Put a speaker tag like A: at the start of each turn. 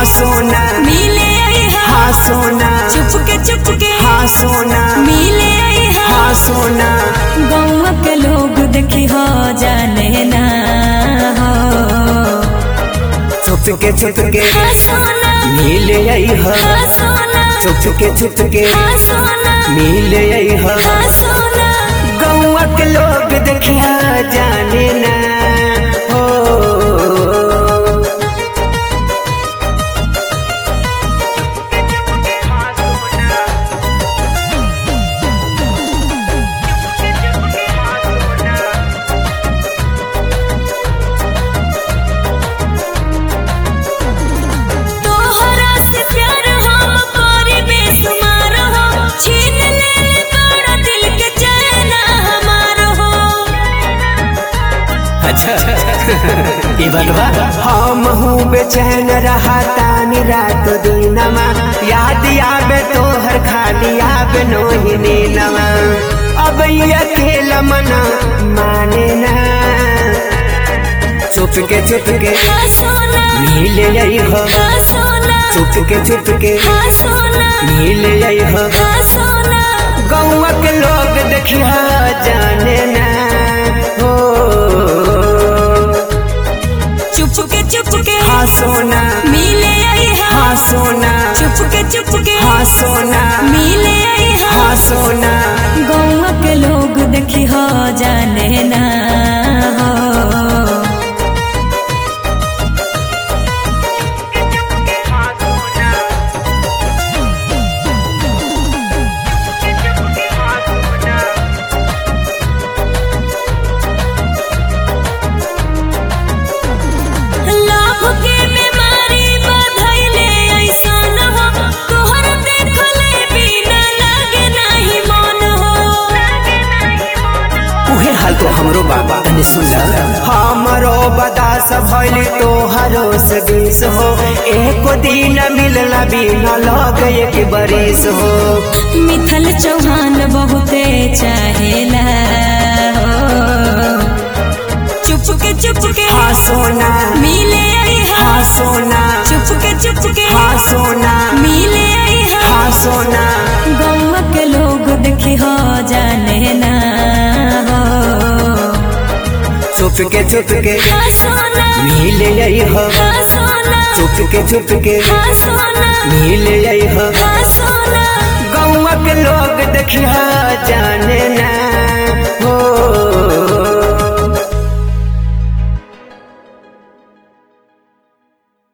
A: हाँ सोना
B: मिले आई
A: हाँ सोना
B: चुपके
A: हाँ सोना
B: मिले आई
A: हाँ सोना
B: गौवा के लोग देखी हो जाने ना हो
A: चुपके
B: हाँ सोना
A: मिले आई
B: हाँ सोना
A: चुपके
B: हाँ सोना
A: मिले आई
B: हाँ सोना
A: गौवा के लोग देखिया जाने ना हो
B: तोहरा से प्यार हम करे बेसुमार हो छीन ले बड़ा दिल के चैन हमार हो
A: अच्छा ये बतवा हम हूँ बेचैन रहा तानी रात दिनमा याद आवे तोहर खाली आवे नोहिनी नमा अब ये अकेला मना माने ना चुपके
B: हाँ सोना
A: मिले आई हो
B: हाँ सोना
A: चुपके
B: हाँ सोना
A: मिले आई हो
B: हाँ सोना
A: गौवा के लोग देखिया जाने ना हो
B: चुपके
A: हाँ सोना
B: मिले आई
A: हाँ सोना
B: चुपके
A: हाँ सोना
B: मिले आई
A: हाँ सोना
B: गौवा के लोग देखी हो जाने ना हो लाभ के बीमारी बधैले ऐसन हो तोहर देखले बिना लागे नहीं मन हो
A: उहे हाल तो हमरो बाबा तने सुन ल हमरो बदास भइल तोहरो से बीस हो एको दिन मिलला बिना लग एक बरिस हो
B: मिथल चौहान बहुते चाहेला हो चुपके
A: हाँ सोना
B: मिले आई
A: हाँ सोना
B: चुपके
A: हाँ सोना
B: मिले आई
A: हाँ सोना
B: गौवा के लोग देखी हो जाने ना हो
A: चुपके
B: हाँ सोना
A: मिले आई हो
B: हाँ सोना
A: चुपके
B: हाँ सोना
A: मिले आई हो
B: हाँ सोना
A: गौवा के लोग देखिया जाने ना